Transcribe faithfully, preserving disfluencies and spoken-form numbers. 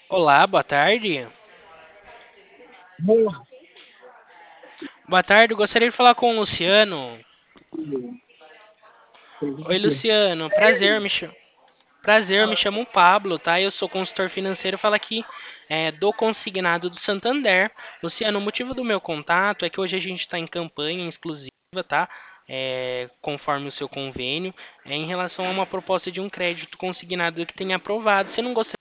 Olá, boa tarde. Boa. Boa tarde, eu gostaria de falar com o Luciano. Oi, Luciano, prazer, me chamo. Prazer, me chamo Pablo, tá? Eu sou consultor financeiro, falo aqui é, do Consignado do Santander. Luciano, o motivo do meu contato é que hoje a gente está em campanha exclusiva, tá? É, conforme o seu convênio, é, em relação a uma proposta de um crédito consignado que tenha aprovado. Você não gostaria